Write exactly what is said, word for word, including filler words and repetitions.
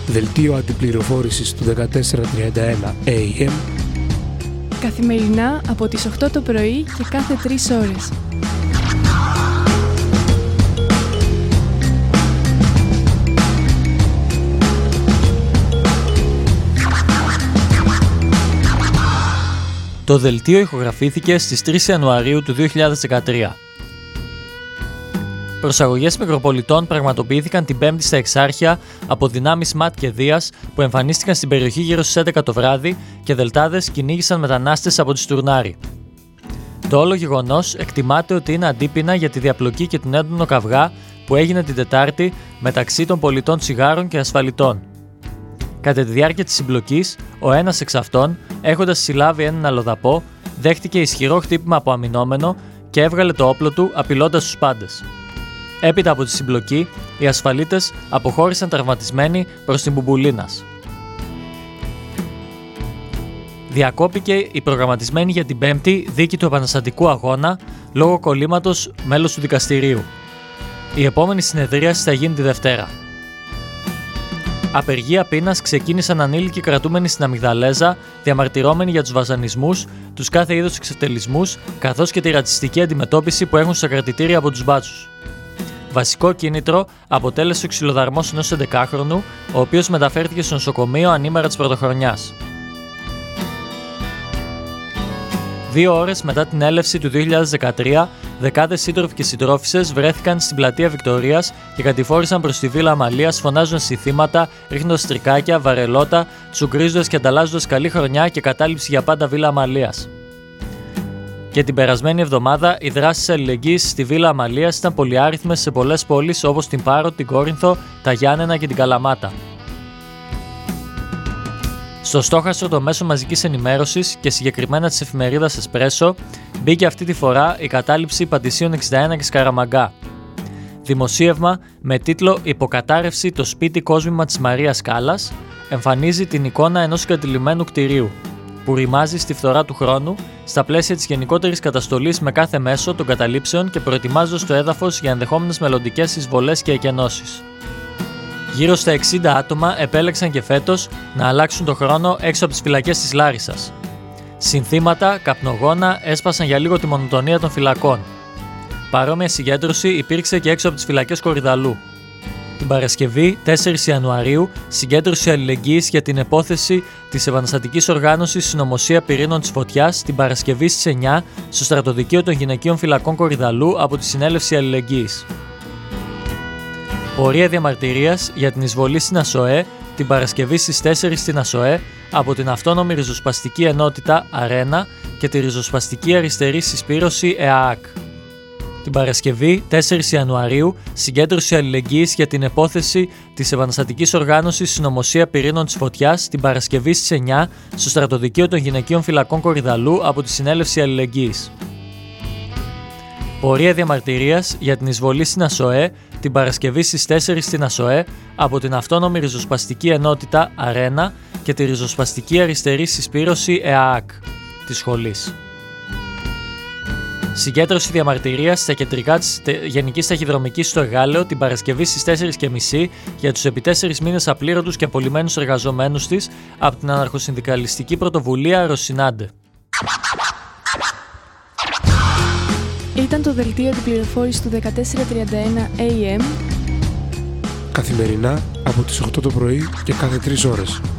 Δελτίο αντιπληροφόρησης του δεκατέσσερα τριάντα ένα έι εμ. Καθημερινά από τις οκτώ το πρωί και κάθε τρεις ώρες. Το δελτίο ηχογραφήθηκε στις τρεις Ιανουαρίου του δύο χιλιάδες δεκατρία. Προσαγωγές μικροπολιτών πραγματοποιήθηκαν την Πέμπτη στα Εξάρχεια από δυνάμεις ΜΑΤ και Δίας που εμφανίστηκαν στην περιοχή γύρω στις έντεκα το βράδυ και δελτάδες κυνήγησαν μετανάστες από τη Στουρνάρη. Το όλο γεγονός εκτιμάται ότι είναι αντίπεινα για τη διαπλοκή και την έντονο καυγά που έγινε την Τετάρτη μεταξύ των πολιτών τσιγάρων και ασφαλιτών. Κατά τη διάρκεια της συμπλοκής, ο ένας εξ αυτών, έχοντας συλλάβει έναν αλλοδαπό, δέχτηκε ισχυρό χτύπημα από αμυνόμενο και έβγαλε το όπλο του απειλώντας τους πάντες. Έπειτα από τη συμπλοκή, οι ασφαλίτες αποχώρησαν τραυματισμένοι προς την Μπουμπουλίνας. Διακόπηκε η προγραμματισμένη για την Πέμπτη δίκη του επαναστατικού αγώνα λόγω κολλήματος μέλος του δικαστηρίου. Η επόμενη συνεδρίαση θα γίνει τη Δευτέρα. Απεργία πείνας ξεκίνησαν ανήλικοι κρατούμενοι στην Αμυγδαλέζα, διαμαρτυρώμενοι για τους βασανισμούς, τους κάθε είδους εξευτελισμούς, καθώς και τη ρατσιστική αντιμετώπιση που έχουν στα κρατητήρια από τους μπάτσους. Βασικό κίνητρο αποτέλεσε ο ξυλοδαρμός ενός έντεκάχρονου, ο οποίος μεταφέρθηκε στο νοσοκομείο ανήμερα της πρωτοχρονιάς. Δύο ώρες μετά την έλευση του δύο χιλιάδες δεκατρία, δεκάδες σύντροφοι και συντρόφισσες βρέθηκαν στην πλατεία Βικτωρίας και κατηφόρησαν προς τη Βίλα Αμαλίας, φωνάζοντας συνθήματα, ρίχνοντας τρικάκια, βαρελότα, τσουγκρίζοντας και ανταλλάζοντας καλή χρονιά και κατάληψη για πάντα Βίλα Αμαλίας. Και την περασμένη εβδομάδα, οι δράσεις αλληλεγγύης στη Βίλα Αμαλίας ήταν πολυάριθμες σε πολλές πόλεις όπως την Πάρο, την Κόρινθο, τα Γιάννενα και την Καλαμάτα. Στο στόχαστρο των μέσων μαζικής ενημέρωσης και συγκεκριμένα της εφημερίδας Εσπρέσο μπήκε αυτή τη φορά η κατάληψη Παντησίων εξήντα ένα και Σκαραμαγκά. Δημοσίευμα με τίτλο «Υποκατάρρευση το σπίτι κόσμημα της Μαρίας Κάλλας» εμφανίζει την εικόνα ενός εγκατειλημμένου κτηρίου που ρημάζει στη φθορά του χρόνου στα πλαίσια της γενικότερης καταστολής με κάθε μέσο των καταλήψεων και προετοιμάζοντας το έδαφος για ενδεχόμενες μελλοντικές εισβολές και εκενώσεις. Γύρω στα εξήντα άτομα επέλεξαν και φέτος να αλλάξουν το χρόνο έξω από τις φυλακές της Λάρισσας. Συνθήματα, καπνογόνα έσπασαν για λίγο τη μονοτονία των φυλακών. Παρόμοια συγκέντρωση υπήρξε και έξω από τις φυλακές Κορυδαλού. Την Παρασκευή, τέσσερις Ιανουαρίου, συγκέντρωση αλληλεγγύης για την επόθεση της επαναστατικής οργάνωσης Συνωμοσία Πυρήνων της Φωτιάς την Παρασκευή στις εννιά στο στρατοδικείο των γυναικείων φυλακών Κορυδαλού από τη Συνέλευση Αλληλεγγύης. Πορεία διαμαρτυρίας για την εισβολή στην ΑΣΟΕ την Παρασκευή στις τέσσερις στην ΑΣΟΕ από την Αυτόνομη Ριζοσπαστική Ενότητα Αρένα και τη Ριζοσπαστική Αριστερή Συσπήρωση ΕΑΑΚ. Την Παρασκευή, τέσσερις Ιανουαρίου, συγκέντρωση αλληλεγγύης για την επόθεση της επαναστατικής οργάνωσης Συνωμοσία Πυρήνων της Φωτιάς την Παρασκευή στις εννιά στο στρατοδικείο των γυναικείων φυλακών Κορυδαλού από τη Συνέλευση Αλληλεγγύης. Πορεία διαμαρτυρίας για την εισβολή στην ΑΣΟΕ την Παρασκευή στις τέσσερις στην ΑΣΟΕ από την Αυτόνομη Ριζοσπαστική Ενότητα Αρένα και τη Ριζοσπαστική Αριστερή Συσπήρωση ΕΑΑΚ της σχολής. Συγκέντρωση διαμαρτυρίας στα κεντρικά της Γενικής Ταχυδρομικής στο Εγάλεο την Παρασκευή στις τέσσερις και μισή για τους επί τέσσερις μήνες απλήρωτους και απολυμμένους εργαζομένους της από την αναρχοσυνδικαλιστική πρωτοβουλία Ρωσινάντε. Ήταν το δελτίο αντιπληροφόρησης του δεκατέσσερα τριάντα ένα έι εμ. Καθημερινά από τις οκτώ το πρωί και κάθε τρεις ώρες.